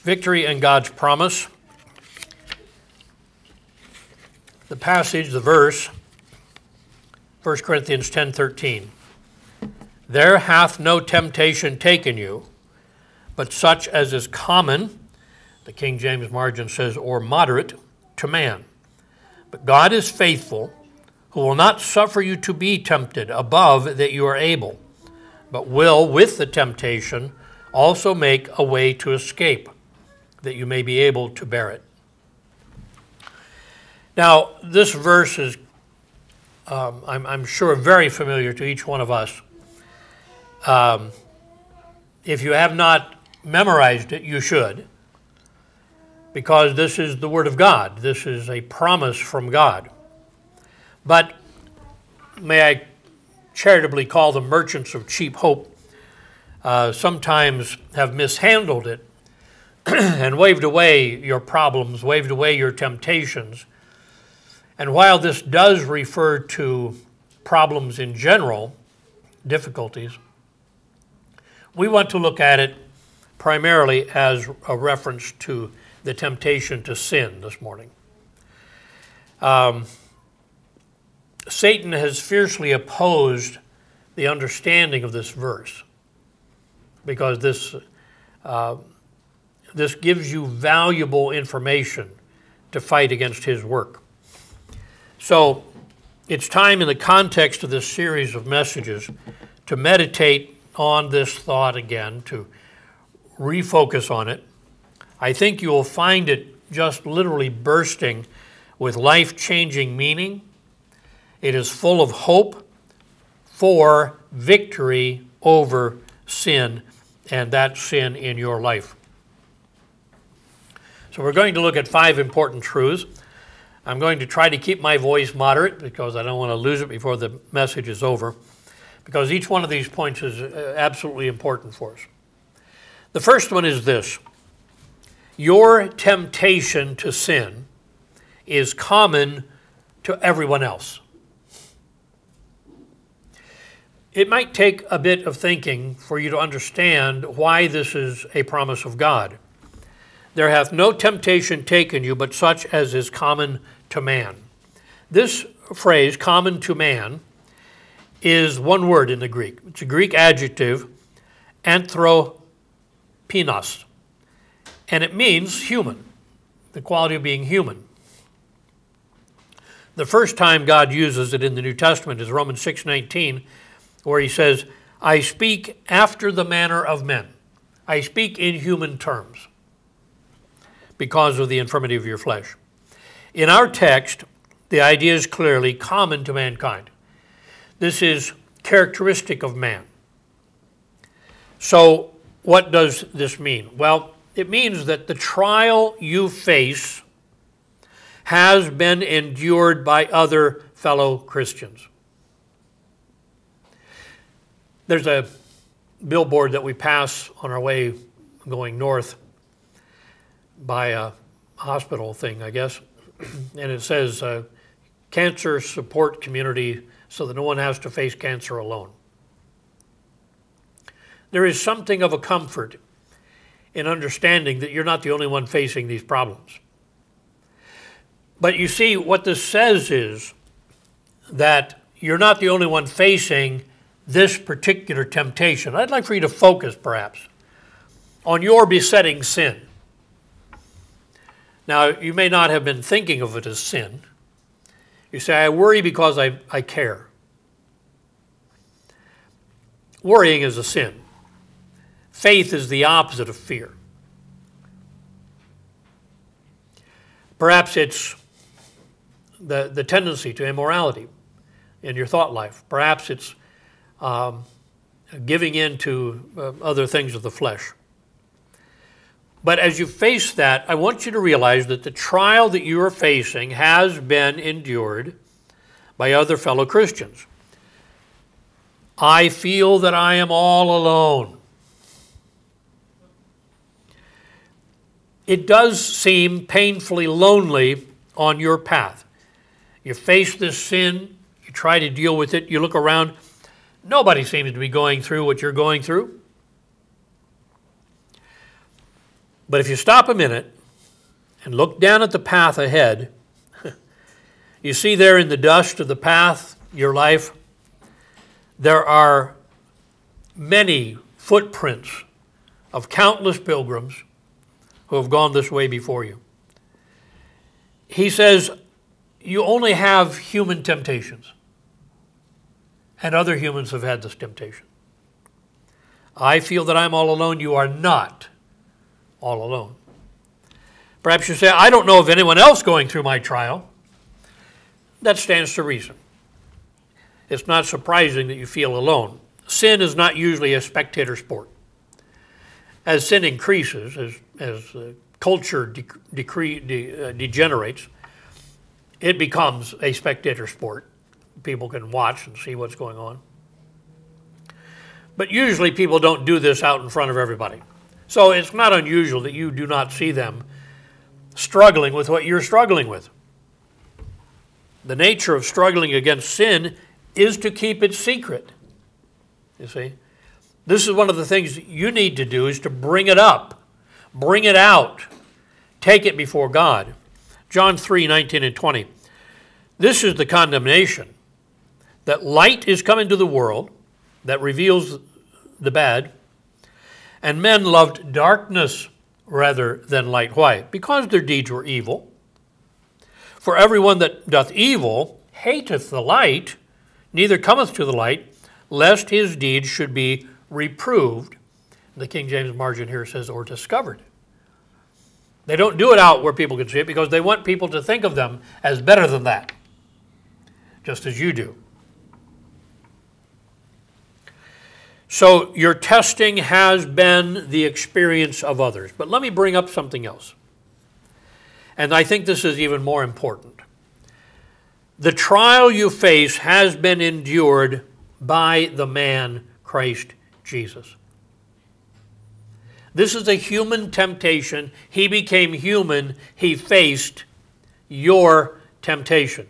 Victory and God's promise. The passage, the verse, 1 Corinthians 10:13. There hath no temptation taken you, but such as is common, the King James margin says, or moderate, to man. But God is faithful, who will not suffer you to be tempted above that you are able, but will, with the temptation, also make a way to escape, that you may be able to bear it. Now, this verse is, I'm sure, very familiar to each one of us. If you have not memorized it, you should, because this is the Word of God. This is a promise from God. But may I charitably call the merchants of cheap hope sometimes have mishandled it and waved away your problems, waved away your temptations. And while this does refer to problems in general, difficulties, we want to look at it primarily as a reference to the temptation to sin this morning. Satan has fiercely opposed the understanding of this verse because this gives you valuable information to fight against his work. So it's time in the context of this series of messages to meditate on this thought again, to refocus on it. I think you will find it just literally bursting with life-changing meaning. It is full of hope for victory over sin and that sin in your life. So we're going to look at 5 important truths. I'm going to try to keep my voice moderate because I don't want to lose it before the message is over, because each one of these points is absolutely important for us. The first one is this: your temptation to sin is common to everyone else. It might take a bit of thinking for you to understand why this is a promise of God. There hath no temptation taken you but such as is common to man. This phrase, common to man, is one word in the Greek. It's a Greek adjective, anthropinos, and it means human, the quality of being human. The first time God uses it in the New Testament is Romans 6:19, where he says, I speak after the manner of men. I speak in human terms because of the infirmity of your flesh. In our text, the idea is clearly common to mankind. This is characteristic of man. So what does this mean? Well, it means that the trial you face has been endured by other fellow Christians. There's a billboard that we pass on our way going north by a hospital thing, I guess, and it says, cancer support community so that no one has to face cancer alone. There is something of a comfort in understanding that you're not the only one facing these problems. But you see, what this says is that you're not the only one facing this particular temptation. I'd like for you to focus, perhaps, on your besetting sin. Now, you may not have been thinking of it as sin. You say, I worry because I care. Worrying is a sin. Faith is the opposite of fear. Perhaps it's the tendency to immorality in your thought life. Perhaps it's giving in to other things of the flesh. But as you face that, I want you to realize that the trial that you are facing has been endured by other fellow Christians. I feel that I am all alone. It does seem painfully lonely on your path. You face this sin, you try to deal with it, you look around, nobody seems to be going through what you're going through. But if you stop a minute and look down at the path ahead, you see there in the dust of the path, your life, there are many footprints of countless pilgrims who have gone this way before you. He says, you only have human temptations, and other humans have had this temptation. I feel that I'm all alone. You are not all alone. Perhaps you say, I don't know of anyone else going through my trial. That stands to reason. It's not surprising that you feel alone. Sin is not usually a spectator sport. As sin increases, as culture degenerates, it becomes a spectator sport. People can watch and see what's going on. But usually people don't do this out in front of everybody. So it's not unusual that you do not see them struggling with what you're struggling with. The nature of struggling against sin is to keep it secret. You see? This is one of the things you need to do, is to bring it up, bring it out, take it before God. John 3:19 and 20. This is the condemnation, that light is come into the world that reveals the bad, and men loved darkness rather than light. Why? Because their deeds were evil. For everyone that doth evil hateth the light, neither cometh to the light, lest his deeds should be reproved. The King James margin here says, or discovered. They don't do it out where people can see it because they want people to think of them as better than that, just as you do. So your testing has been the experience of others. But let me bring up something else. And I think this is even more important. The trial you face has been endured by the man Christ Jesus. This is a human temptation. He became human. He faced your temptation.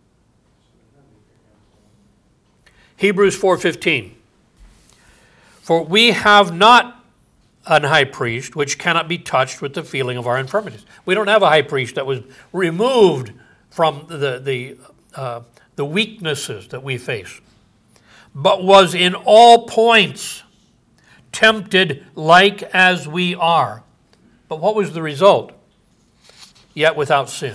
Hebrews 4:15. For we have not an high priest which cannot be touched with the feeling of our infirmities. We don't have a high priest that was removed from the weaknesses that we face, but was in all points tempted like as we are. But what was the result? Yet without sin.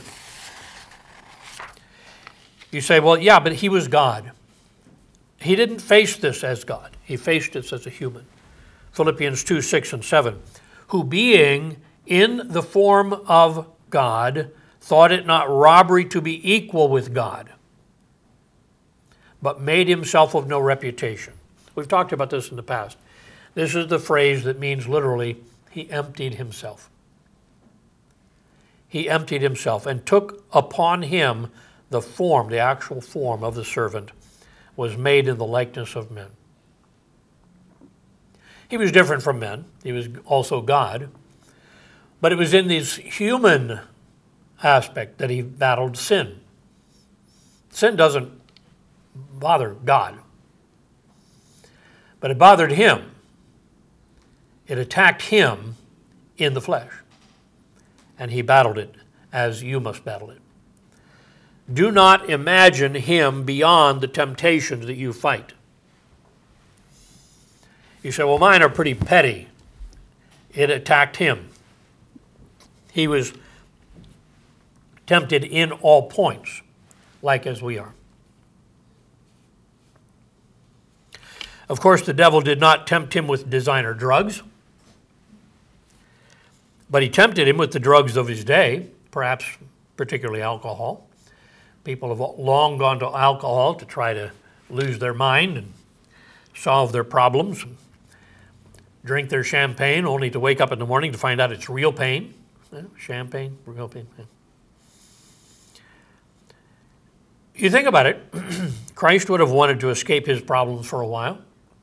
You say, well, yeah, but he was God. He didn't face this as God. He faced this as a human. Philippians 2:6 and 7. Who being in the form of God, thought it not robbery to be equal with God, but made himself of no reputation. We've talked about this in the past. This is the phrase that means literally, he emptied himself. He emptied himself and took upon him the form, the actual form of the servant, was made in the likeness of men. He was different from men. He was also God. But it was in this human aspect that he battled sin. Sin doesn't bother God, but it bothered him. It attacked him in the flesh, and he battled it as you must battle it. Do not imagine him beyond the temptations that you fight. You say, well, mine are pretty petty. It attacked him. He was tempted in all points, like as we are. Of course, the devil did not tempt him with designer drugs, but he tempted him with the drugs of his day, perhaps particularly alcohol. People have long gone to alcohol to try to lose their mind and solve their problems. Drink their champagne only to wake up in the morning to find out it's real pain. Champagne, real pain. You think about it, Christ would have wanted to escape his problems for a while.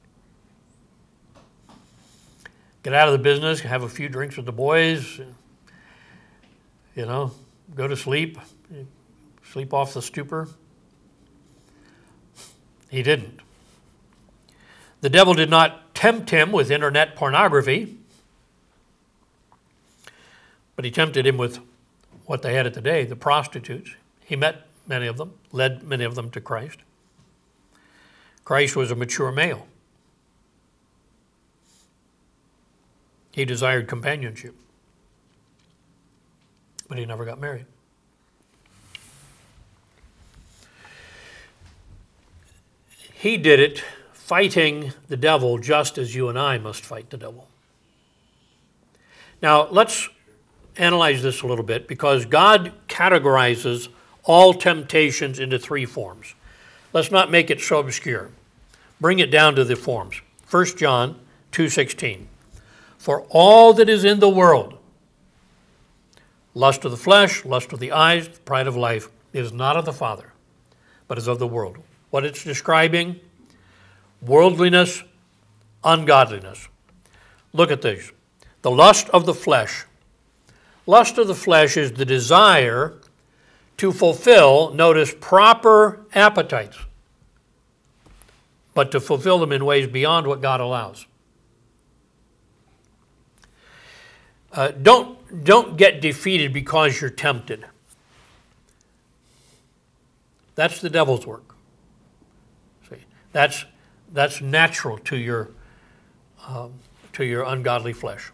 Get out of the business, have a few drinks with the boys, go to sleep off the stupor. He didn't. The devil did not tempt him with internet pornography. But he tempted him with what they had at the day, the prostitutes. He met many of them, led many of them to Christ. Christ was a mature male. He desired companionship, but he never got married. He did it fighting the devil just as you and I must fight the devil. Now, let's analyze this a little bit, because God categorizes all temptations into three forms. Let's not make it so obscure. Bring it down to the forms. 1 John 2:16. For all that is in the world, lust of the flesh, lust of the eyes, pride of life, is not of the Father, but is of the world. What it's describing? Worldliness, ungodliness. Look at these. The lust of the flesh. Lust of the flesh is the desire to fulfill, notice, proper appetites, but to fulfill them in ways beyond what God allows. Don't get defeated because you're tempted. That's the devil's work. See, that's natural to your ungodly flesh.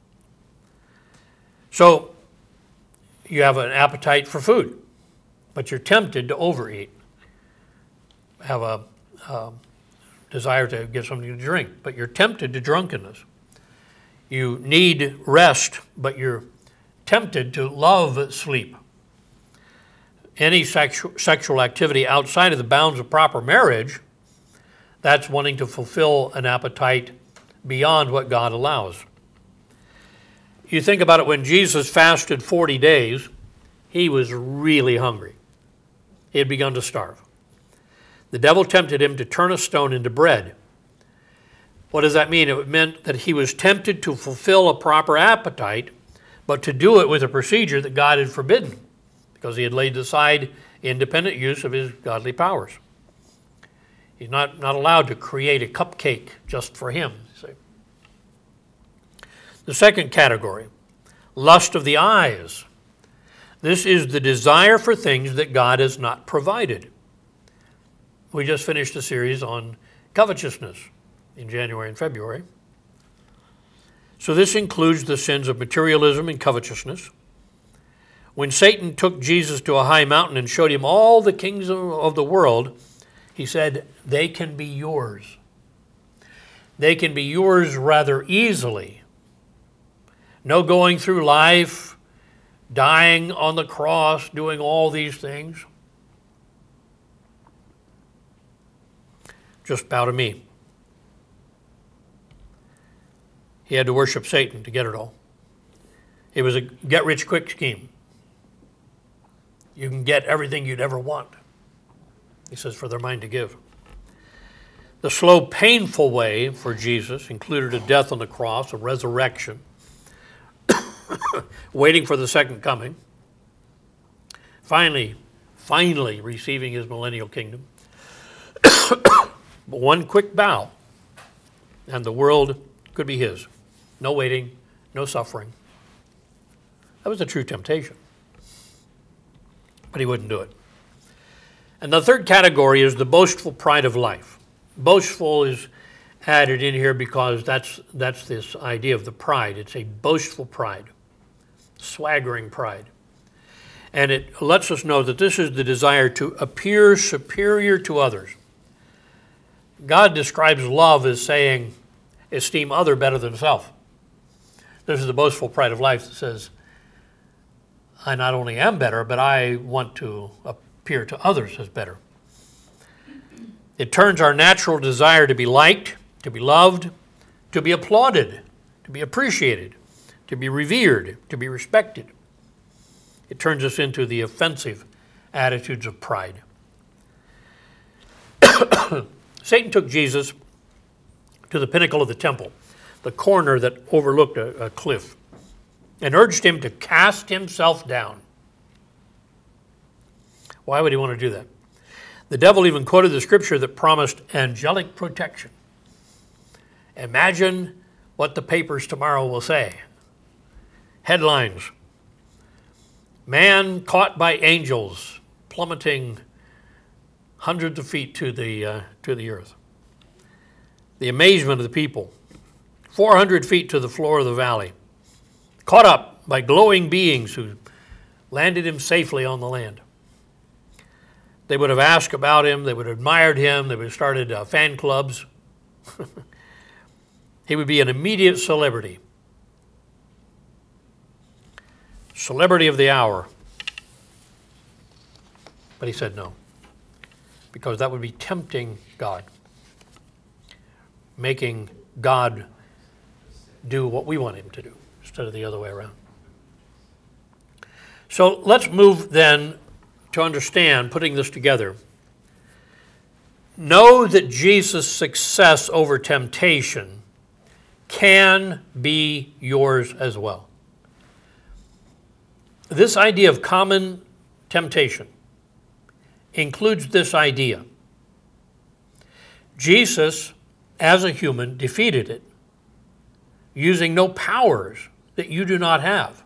So you have an appetite for food, but you're tempted to overeat. Have a desire to get something to drink, but you're tempted to drunkenness. You need rest, but you're tempted to love sleep. Any sexual activity outside of the bounds of proper marriage, that's wanting to fulfill an appetite beyond what God allows. You think about it, when Jesus fasted 40 days, he was really hungry. He had begun to starve. The devil tempted him to turn a stone into bread. What does that mean? It meant that he was tempted to fulfill a proper appetite, but to do it with a procedure that God had forbidden, because he had laid aside independent use of his godly powers. He's not allowed to create a cupcake just for him. See? The second category, lust of the eyes. This is the desire for things that God has not provided. We just finished a series on covetousness in January and February. So this includes the sins of materialism and covetousness. When Satan took Jesus to a high mountain and showed him all the kings of the world, he said, they can be yours. They can be yours rather easily. No going through life, dying on the cross, doing all these things. Just bow to me. He had to worship Satan to get it all. It was a get-rich-quick scheme. You can get everything you'd ever want, he says, for their mind to give. The slow, painful way for Jesus included a death on the cross, a resurrection, waiting for the second coming, finally receiving his millennial kingdom. But one quick bow, and the world could be his. No waiting, no suffering. That was a true temptation. But he wouldn't do it. And the third category is the boastful pride of life. Boastful is added in here because that's this idea of the pride. It's a boastful pride, swaggering pride. And it lets us know that this is the desire to appear superior to others. God describes love as saying, esteem other better than self. This is the boastful pride of life that says, I not only am better, but I want to appear to others as better. It turns our natural desire to be liked, to be loved, to be applauded, to be appreciated, to be revered, to be respected. It turns us into the offensive attitudes of pride. Satan took Jesus to the pinnacle of the temple, the corner that overlooked a cliff, and urged him to cast himself down. Why would he want to do that? The devil even quoted the scripture that promised angelic protection. Imagine what the papers tomorrow will say. Headlines, Man caught by angels, plummeting hundreds of feet to the earth. The amazement of the people, 400 feet to the floor of the valley, caught up by glowing beings who landed him safely on the land. They would have asked about him, they would have admired him, they would have started fan clubs. He would be an immediate celebrity. Celebrity of the hour. But he said no, because that would be tempting God, making God do what we want him to do instead of the other way around. So let's move then to understand, putting this together. Know that Jesus' success over temptation can be yours as well. This idea of common temptation includes this idea. Jesus, as a human, defeated it, using no powers that you do not have.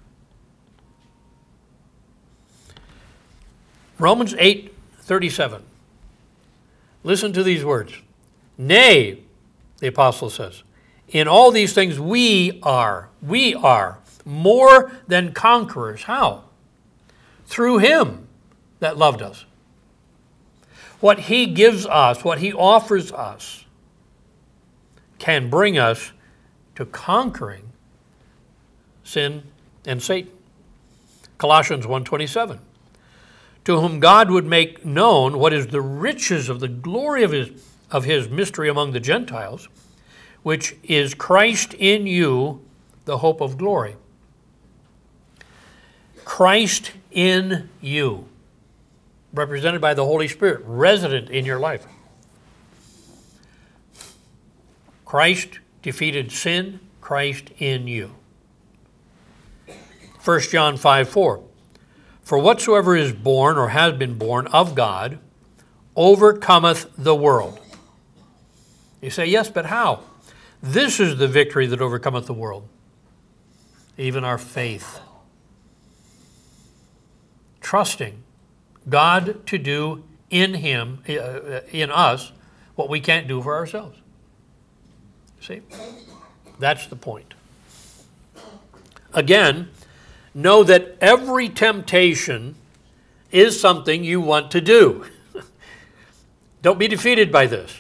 Romans 8:37. Listen to these words. Nay, the apostle says, in all these things we are more than conquerors. How? Through him that loved us. What he gives us, what he offers us, can bring us to conquering sin and Satan. Colossians 1:27. To whom God would make known what is the riches of the glory of his mystery among the Gentiles, which is Christ in you, the hope of glory. Christ in you, represented by the Holy Spirit, resident in your life. Christ defeated sin, Christ in you. 1 John 5:4. For whatsoever is born or has been born of God overcometh the world. You say, yes, but how? This is the victory that overcometh the world, even our faith. Trusting God to do in him, in us, what we can't do for ourselves. See? That's the point. Again, know that every temptation is something you want to do. Don't be defeated by this.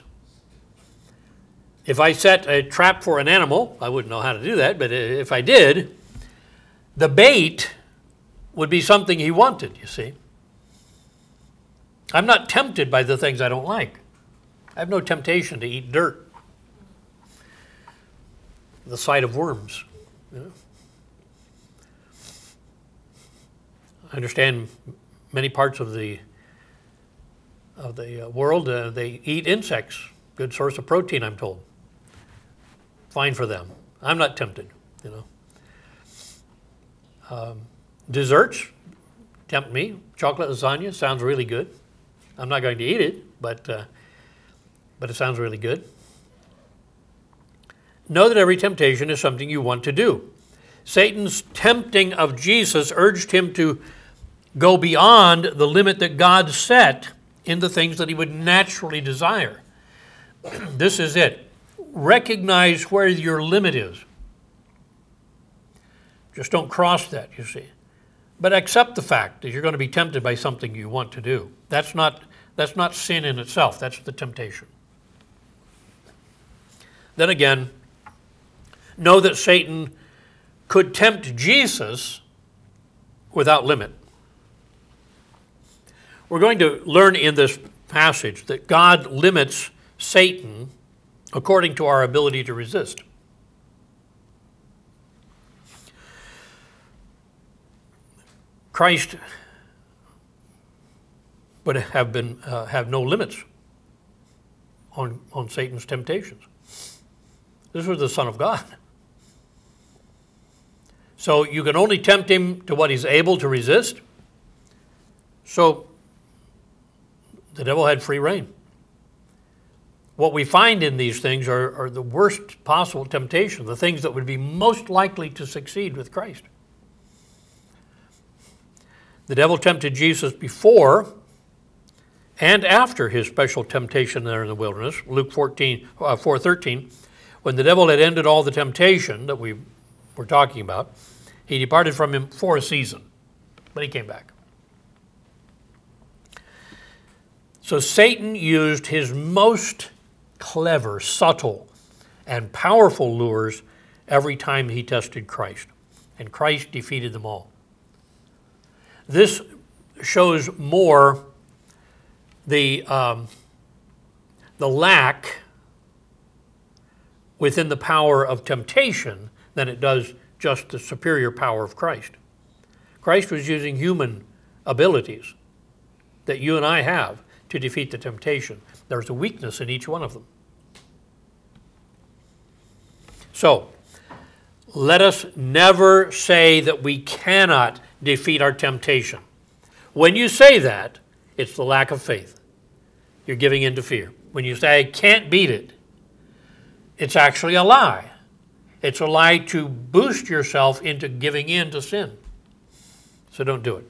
If I set a trap for an animal, I wouldn't know how to do that, but if I did, the bait would be something he wanted, you see. I'm not tempted by the things I don't like. I have no temptation to eat dirt, the sight of worms. You know? I understand many parts of the world, they eat insects. Good source of protein, I'm told. Fine for them. I'm not tempted, you know. Desserts tempt me. Chocolate lasagna sounds really good. I'm not going to eat it, but it sounds really good. Know that every temptation is something you want to do. Satan's tempting of Jesus urged him to go beyond the limit that God set in the things that he would naturally desire. This is it. Recognize where your limit is. Just don't cross that, you see. But accept the fact that you're going to be tempted by something you want to do. That's not sin in itself. That's the temptation. Then again, know that Satan could tempt Jesus without limit. We're going to learn in this passage that God limits Satan according to our ability to resist. Christ would have no limits on Satan's temptations. This was the Son of God. So you can only tempt him to what he's able to resist. So the devil had free rein. What we find in these things are the worst possible temptation, the things that would be most likely to succeed with Christ. The devil tempted Jesus before and after his special temptation there in the wilderness. Luke 4:13, when the devil had ended all the temptation that we were talking about, he departed from him for a season, but he came back. So Satan used his most clever, subtle, and powerful lures every time he tested Christ, and Christ defeated them all. This shows more the lack within the power of temptation than it does just the superior power of Christ. Christ was using human abilities that you and I have to defeat the temptation. There's a weakness in each one of them. So, let us never say that we cannot defeat our temptation. When you say that, it's the lack of faith. You're giving in to fear. When you say, I can't beat it, it's actually a lie. It's a lie to boost yourself into giving in to sin. So don't do it.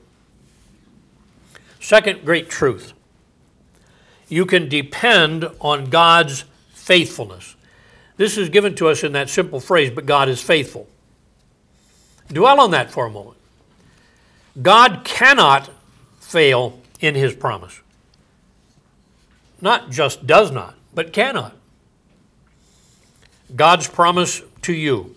Second great truth. You can depend on God's faithfulness. This is given to us in that simple phrase, but God is faithful. Dwell on that for a moment. God cannot fail in his promise. Not just does not, but cannot. God's promise to you.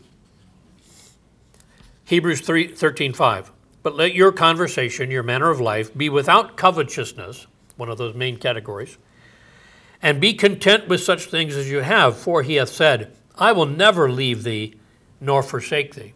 Hebrews 13:5. But let your conversation, your manner of life, be without covetousness, one of those main categories, and be content with such things as you have, for he hath said, I will never leave thee nor forsake thee.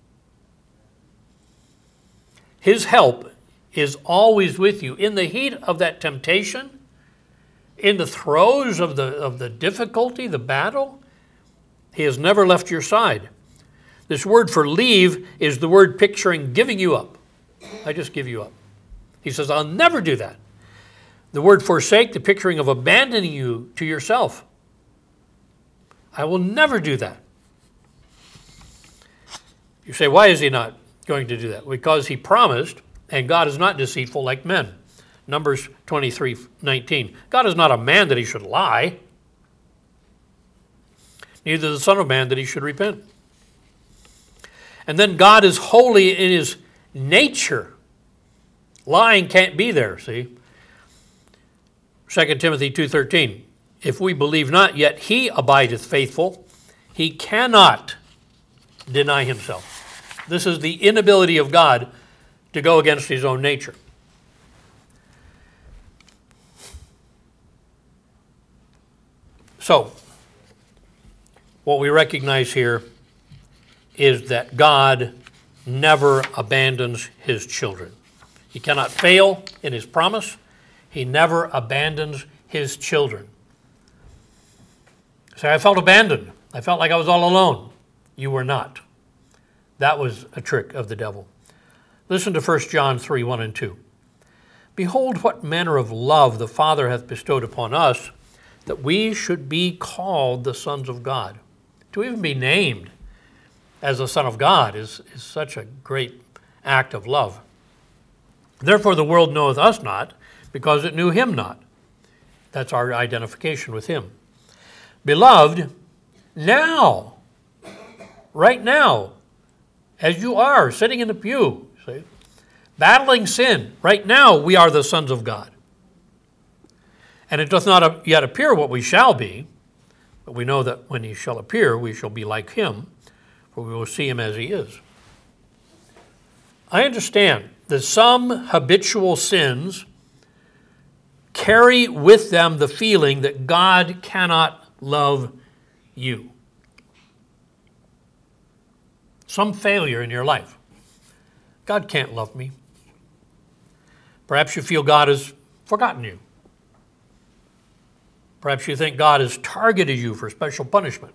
His help is always with you. In the heat of that temptation, in the throes of the difficulty, the battle, he has never left your side. This word for leave is the word picturing giving you up. I just give you up. He says, I'll never do that. The word forsake, the picturing of abandoning you to yourself. I will never do that. You say, why is he not going to do that? Because he promised, and God is not deceitful like men. Numbers 23:19. God is not a man that he should lie, neither the Son of Man that he should repent. And then God is holy in his nature. Lying can't be there, see? 2 Timothy 2:13. If we believe not, yet he abideth faithful. He cannot deny himself. This is the inability of God to go against his own nature. So, what we recognize here is that God never abandons his children. He cannot fail in his promise. He never abandons his children. Say, I felt abandoned. I felt like I was all alone. You were not. That was a trick of the devil. Listen to 1 John 3:1 and 2. Behold, what manner of love the Father hath bestowed upon us, that we should be called the sons of God. To even be named as a son of God is such a great act of love. Therefore the world knoweth us not, because it knew him not. That's our identification with him. Beloved, now, right now, as you are sitting in the pew, see, battling sin, right now we are the sons of God. And it doth not yet appear what we shall be, but we know that when he shall appear, we shall be like him, for we will see him as he is. I understand that some habitual sins carry with them the feeling that God cannot love you. Some failure in your life. God can't love me. Perhaps you feel God has forgotten you. Perhaps you think God has targeted you for special punishment.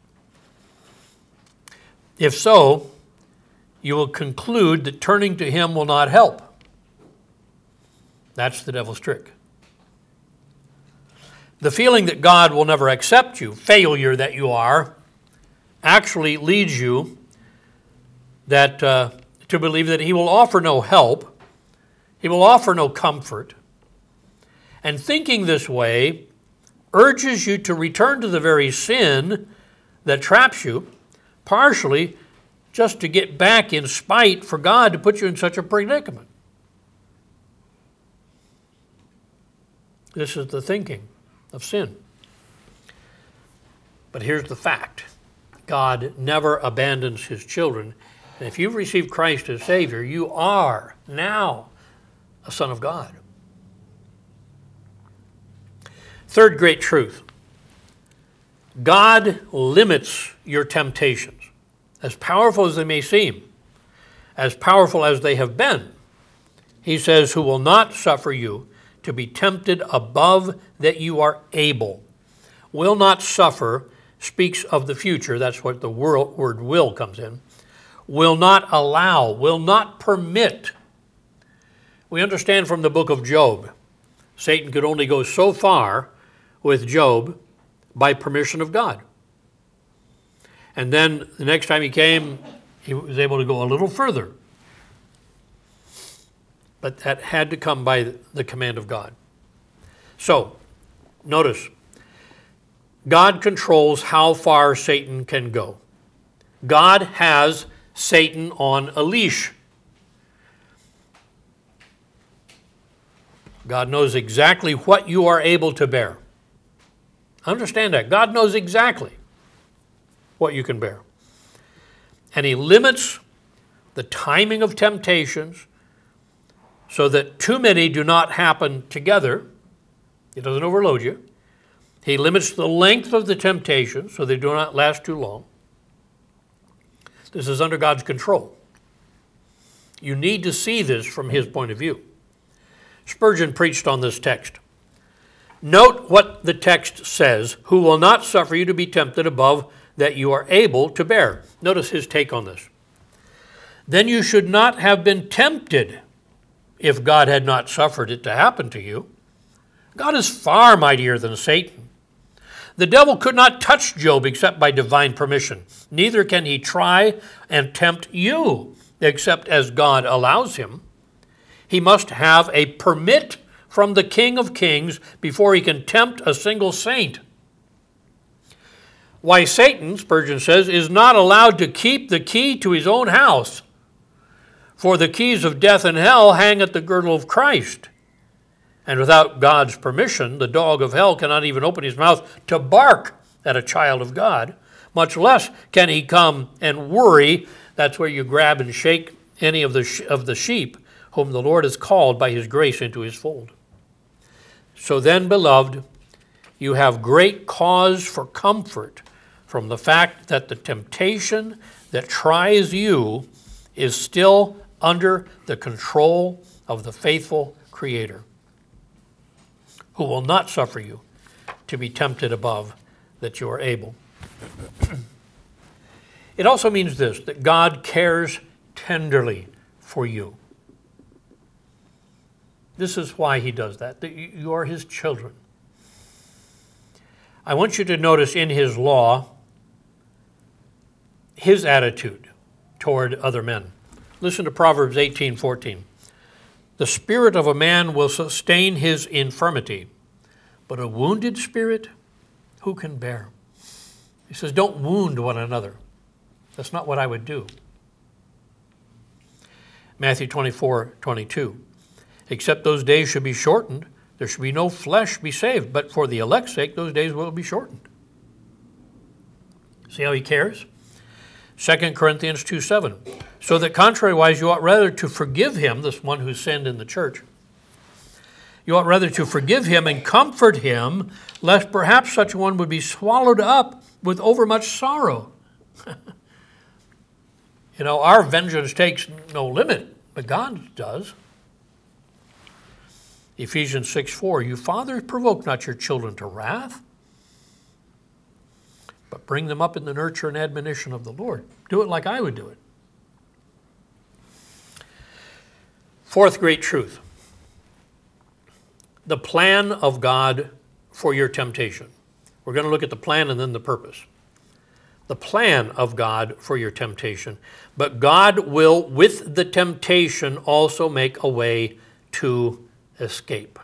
If so, you will conclude that turning to him will not help. That's the devil's trick. The feeling that God will never accept you, failure that you are, actually leads you to believe that he will offer no help He will offer no comfort. And thinking this way urges you to return to the very sin that traps you, partially just to get back in spite for God to put you in such a predicament. This is the thinking of sin. But here's the fact. God never abandons his children. And if you've received Christ as Savior, you are now a son of God. Third great truth. God limits your temptations. As powerful as they may seem, as powerful as they have been, he says, who will not suffer you to be tempted above that you are able. Will not suffer speaks of the future. That's what the word will comes in. Will not allow, will not permit. We understand from the book of Job, Satan could only go so far with Job by permission of God. And then the next time he came, he was able to go a little further. But that had to come by the command of God. So, notice, God controls how far Satan can go. God has Satan on a leash. God knows exactly what you are able to bear. Understand that. God knows exactly what you can bear. And he limits the timing of temptations so that too many do not happen together. He doesn't overload you. He limits the length of the temptation so they do not last too long. This is under God's control. You need to see this from his point of view. Spurgeon preached on this text. Note what the text says, who will not suffer you to be tempted above that you are able to bear. Notice his take on this. Then you should not have been tempted if God had not suffered it to happen to you. God is far mightier than Satan. The devil could not touch Job except by divine permission. Neither can he try and tempt you except as God allows him. He must have a permit from the King of Kings before he can tempt a single saint. Why Satan, Spurgeon says, is not allowed to keep the key to his own house. For the keys of death and hell hang at the girdle of Christ. And without God's permission, the dog of hell cannot even open his mouth to bark at a child of God. Much less can he come and worry. That's where you grab and shake any of the sheep whom the Lord has called by his grace into his fold. So then, beloved, you have great cause for comfort from the fact that the temptation that tries you is still under the control of the faithful Creator, who will not suffer you to be tempted above that you are able. It also means this, that God cares tenderly for you. This is why he does that you are his children. I want you to notice in his law his attitude toward other men. Listen to Proverbs 18:14. The spirit of a man will sustain his infirmity, but a wounded spirit, who can bear? He says, don't wound one another. That's not what I would do. Matthew 24:22. Except those days should be shortened, there should be no flesh be saved, but for the elect's sake, those days will be shortened. See how he cares? 2 Corinthians 2:7. So that contrariwise you ought rather to forgive him, this one who sinned in the church. You ought rather to forgive him and comfort him, lest perhaps such a one would be swallowed up with overmuch sorrow. Our vengeance takes no limit, but God does. Ephesians 6:4, you fathers provoke not your children to wrath, but bring them up in the nurture and admonition of the Lord. Do it like I would do it. Fourth great truth, the plan of God for your temptation. We're going to look at the plan and then the purpose. The plan of God for your temptation. But God will, with the temptation, also make a way to escape.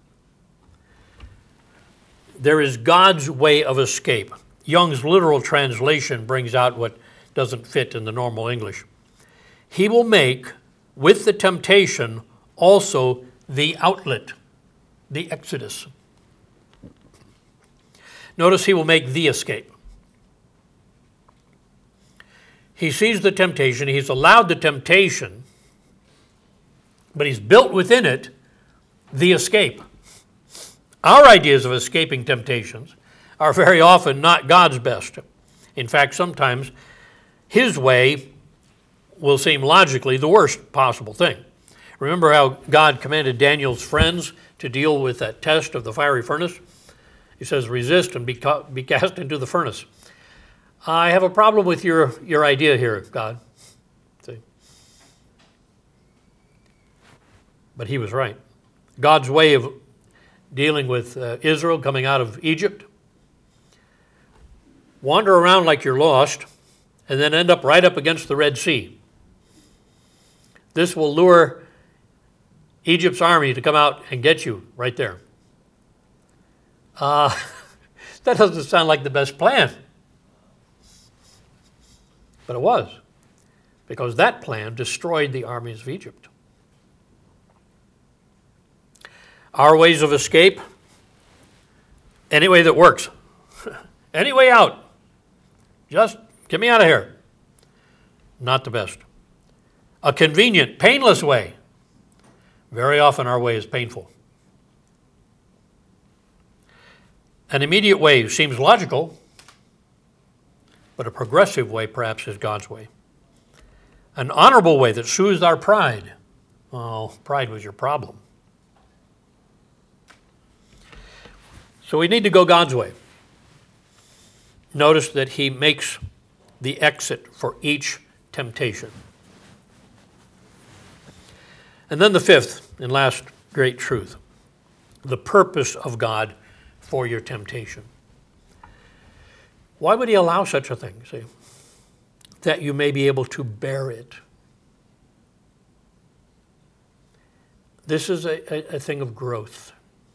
There is God's way of escape. Young's literal translation brings out what doesn't fit in the normal English. He will make, with the temptation, also the outlet, the exodus. Notice he will make the escape. He sees the temptation, he's allowed the temptation, but he's built within it the escape. Our ideas of escaping temptations are very often not God's best. In fact, sometimes his way will seem logically the worst possible thing. Remember how God commanded Daniel's friends to deal with that test of the fiery furnace? He says, resist and be cast into the furnace. I have a problem with your idea here, God. See? But he was right. God's way of dealing with Israel coming out of Egypt: wander around like you're lost and then end up right up against the Red Sea. This will lure Egypt's army to come out and get you right there. That doesn't sound like the best plan. But it was, because that plan destroyed the armies of Egypt. Our ways of escape: any way that works. Any way out. Just get me out of here. Not the best. A convenient, painless way. Very often our way is painful. An immediate way seems logical, but a progressive way perhaps is God's way. An honorable way that soothes our pride. Oh, pride was your problem. So we need to go God's way. Notice that he makes the exit for each temptation. And then the fifth and last great truth: the purpose of God for your temptation. Why would he allow such a thing? See, that you may be able to bear it. This is a thing of growth.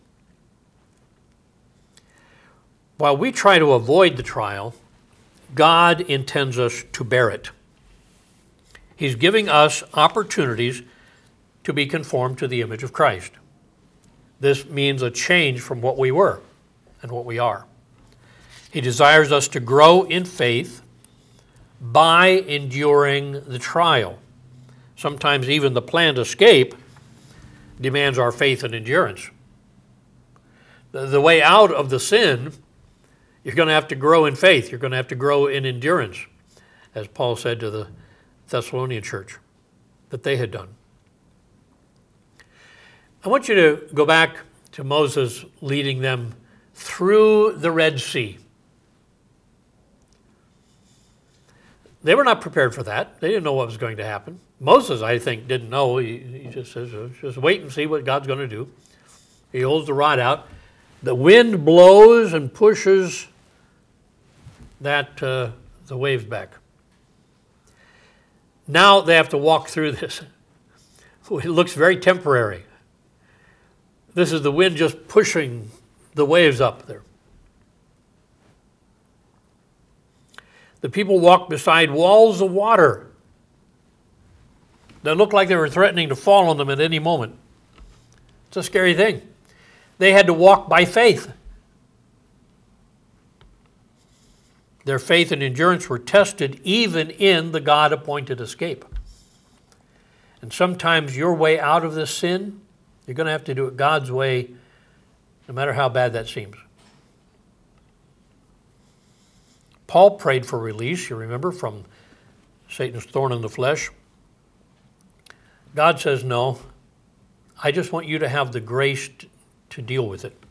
While we try to avoid the trial, God intends us to bear it. He's giving us opportunities to be conformed to the image of Christ. This means a change from what we were and what we are. He desires us to grow in faith by enduring the trial. Sometimes even the planned escape demands our faith and endurance. The way out of the sin, you're going to have to grow in faith. You're going to have to grow in endurance, as Paul said to the Thessalonian church that they had done. I want you to go back to Moses leading them through the Red Sea. They were not prepared for that. They didn't know what was going to happen. Moses, I think, didn't know. He just says, just wait and see what God's going to do. He holds the rod out. The wind blows and pushes the waves back. Now they have to walk through this. It looks very temporary. This is the wind just pushing the waves up there. The people walked beside walls of water that looked like they were threatening to fall on them at any moment. It's a scary thing. They had to walk by faith. Their faith and endurance were tested even in the God-appointed escape. And sometimes your way out of this sin, you're going to have to do it God's way, no matter how bad that seems. Paul prayed for release, you remember, from Satan's thorn in the flesh. God says, no, I just want you to have the grace to deal with it.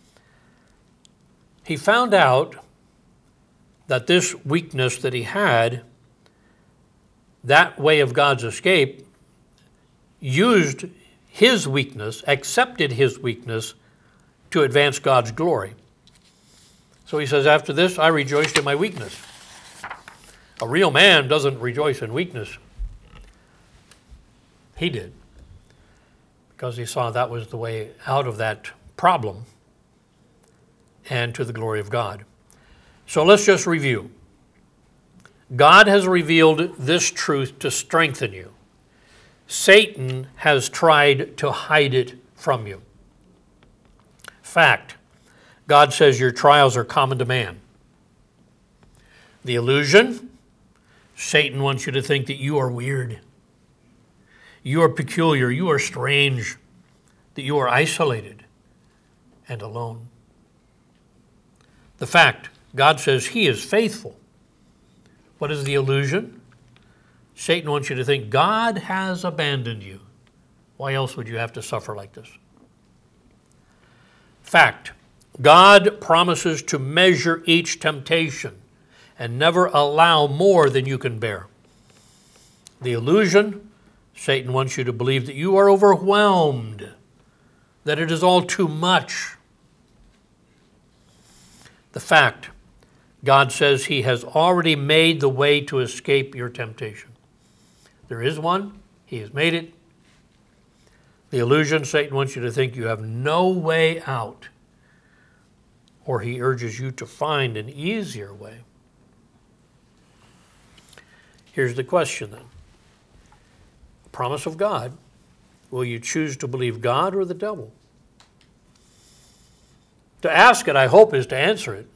He found out that this weakness that he had, that way of God's escape, used his weakness, accepted his weakness to advance God's glory. So he says, after this, I rejoiced in my weakness. A real man doesn't rejoice in weakness. He did. because he saw that was the way out of that problem and to the glory of God. So let's just review. God has revealed this truth to strengthen you. Satan has tried to hide it from you. Fact, God says your trials are common to man. The illusion, Satan wants you to think that you are weird, you are peculiar, you are strange, that you are isolated and alone. The fact, God says he is faithful. What is the illusion? Satan wants you to think God has abandoned you. Why else would you have to suffer like this? Fact, God promises to measure each temptation and never allow more than you can bear. The illusion, Satan wants you to believe that you are overwhelmed, that it is all too much. The fact, God says he has already made the way to escape your temptation. There is one. He has made it. The illusion, Satan wants you to think you have no way out, or he urges you to find an easier way. Here's the question then. Promise of God, will you choose to believe God or the devil? To ask it, I hope, is to answer it.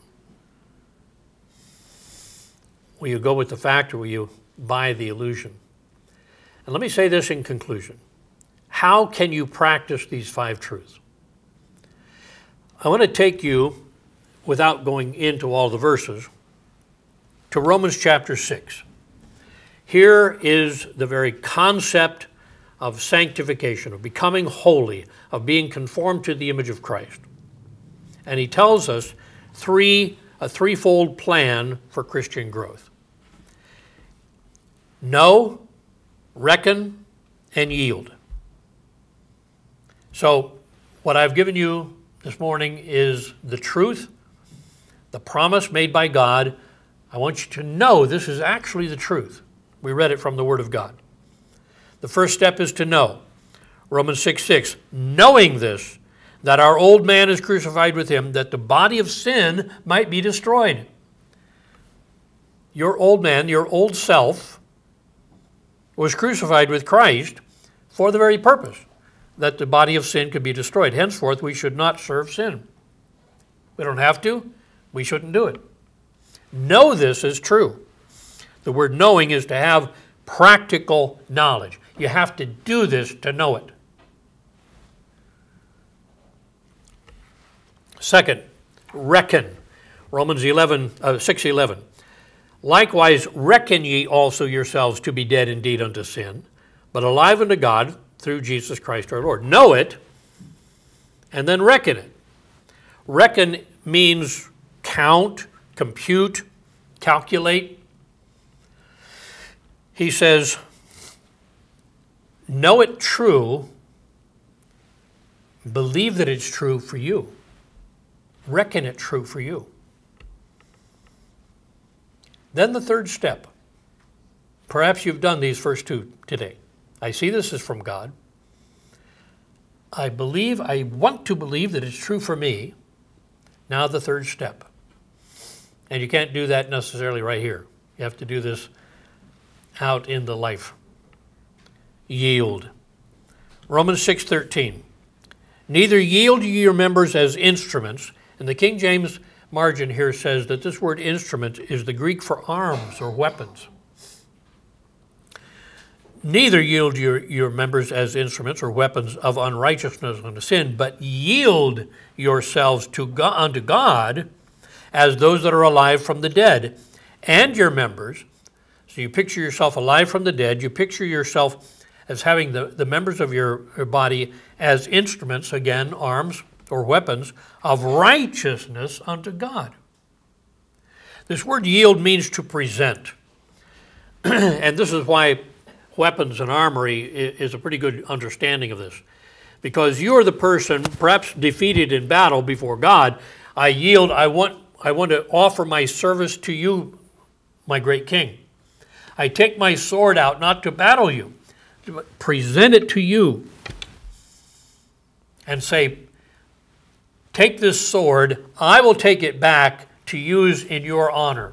Will you go with the fact, or will you buy the illusion? And let me say this in conclusion. How can you practice these 5 truths? I want to take you, without going into all the verses, to Romans chapter 6. Here is the very concept of sanctification, of becoming holy, of being conformed to the image of Christ. And he tells us a threefold plan for Christian growth. Know, reckon, and yield. So what I've given you this morning is the truth, the promise made by God. I want you to know this is actually the truth. We read it from the Word of God. The first step is to know. Romans 6:6, knowing this, that our old man is crucified with him, that the body of sin might be destroyed. Your old man, your old self, was crucified with Christ for the very purpose that the body of sin could be destroyed. Henceforth, we should not serve sin. We don't have to. We shouldn't do it. Know this is true. The word knowing is to have practical knowledge. You have to do this to know it. Second, reckon. Romans 6:11. Likewise, reckon ye also yourselves to be dead indeed unto sin, but alive unto God through Jesus Christ our Lord. Know it, and then reckon it. Reckon means count, compute, calculate. He says, know it true, believe that it's true for you. Reckon it true for you. Then the third step. Perhaps you've done these first 2 today. I see this is from God. I want to believe that it's true for me. Now the third step. And you can't do that necessarily right here. You have to do this out in the life. Yield. Romans 6:13. Neither yield ye your members as instruments. And the King James margin here says that this word instrument is the Greek for arms or weapons. Neither yield your members as instruments or weapons of unrighteousness unto sin, but yield yourselves unto God as those that are alive from the dead, and your members. So you picture yourself alive from the dead. You picture yourself as having the members of your body as instruments, again, arms or weapons of righteousness unto God. This word yield means to present. And this is why weapons and armory is a pretty good understanding of this. Because you're the person, perhaps defeated in battle before God. I yield, I want to offer my service to you, my great King. I take my sword out not to battle you, but present it to you. and say, take this sword, I will take it back to use in your honor.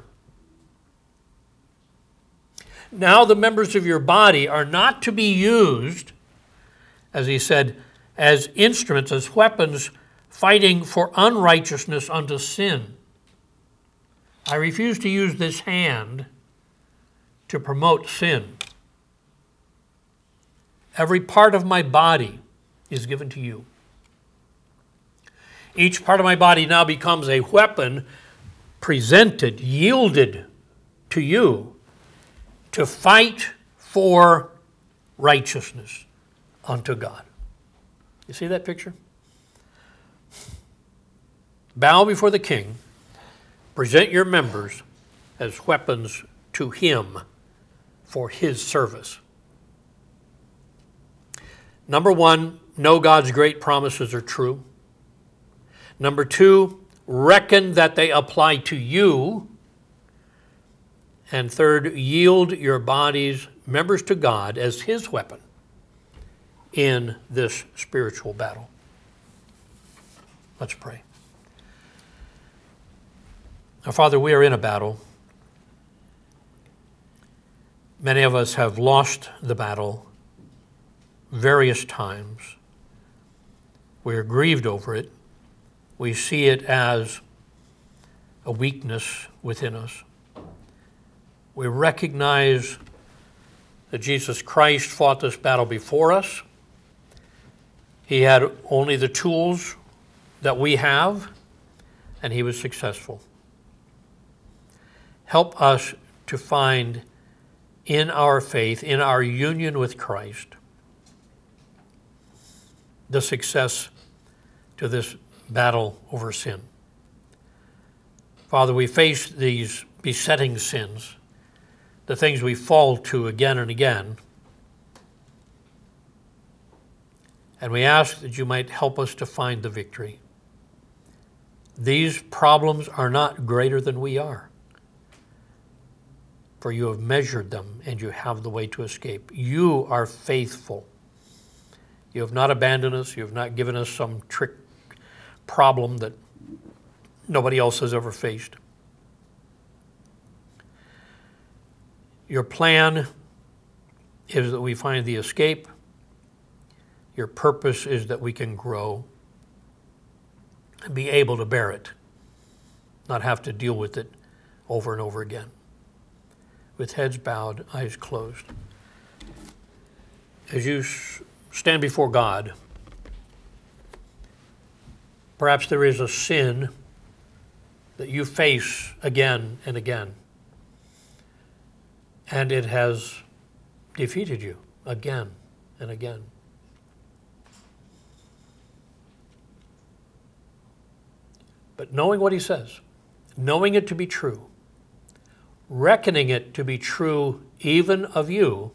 Now the members of your body are not to be used, as he said, as instruments, as weapons, fighting for unrighteousness unto sin. I refuse to use this hand to promote sin. Every part of my body is given to you. Each part of my body now becomes a weapon presented, yielded to you to fight for righteousness unto God. You see that picture? Bow before the king, present your members as weapons to him for his service. Number one, know God's great promises are true. Number two, reckon that they apply to you. And third, yield your body's members to God as his weapon in this spiritual battle. Let's pray. Now, Father, we are in a battle. Many of us have lost the battle various times. We are grieved over it. We see it as a weakness within us. We recognize that Jesus Christ fought this battle before us. He had only the tools that we have, and he was successful. Help us to find in our faith, in our union with Christ, the success to this battle over sin. Father, we face these besetting sins, the things we fall to again and again, and we ask that you might help us to find the victory. These problems are not greater than we are, for you have measured them and you have the way to escape. You are faithful. You have not abandoned us. You have not given us some trick problem that nobody else has ever faced. Your plan is that we find the escape. Your purpose is that we can grow and be able to bear it, not have to deal with it over and over again. With heads bowed, eyes closed. As you stand before God, perhaps there is a sin that you face again and again, and it has defeated you again and again. But knowing what he says, knowing it to be true, reckoning it to be true even of you,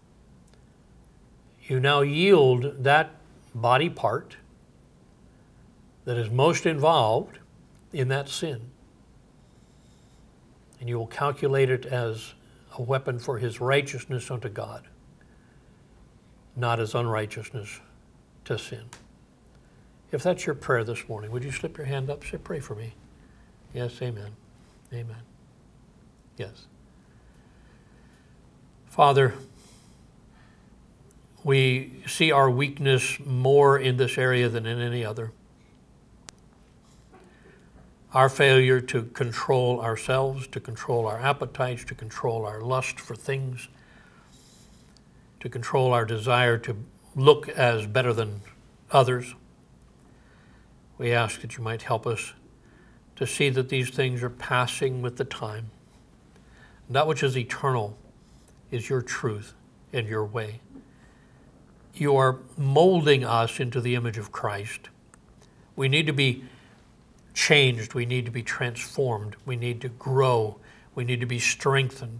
you now yield that body part that is most involved in that sin. And you will calculate it as a weapon for his righteousness unto God, not as unrighteousness to sin. If that's your prayer this morning, would you slip your hand up? Say, pray for me. Yes, amen. Amen. Yes. Father, we see our weakness more in this area than in any other. Our failure to control ourselves, to control our appetites, to control our lust for things, to control our desire to look as better than others. We ask that you might help us to see that these things are passing with the time. That which is eternal is your truth and your way. You are molding us into the image of Christ. We need to be changed. We need to be transformed. We need to grow. We need to be strengthened.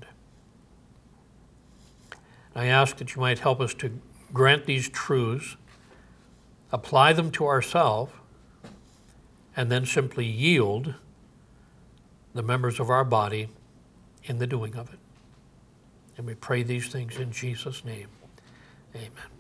I ask that you might help us to grant these truths, apply them to ourselves, and then simply yield the members of our body in the doing of it. And we pray these things in Jesus' name. Amen.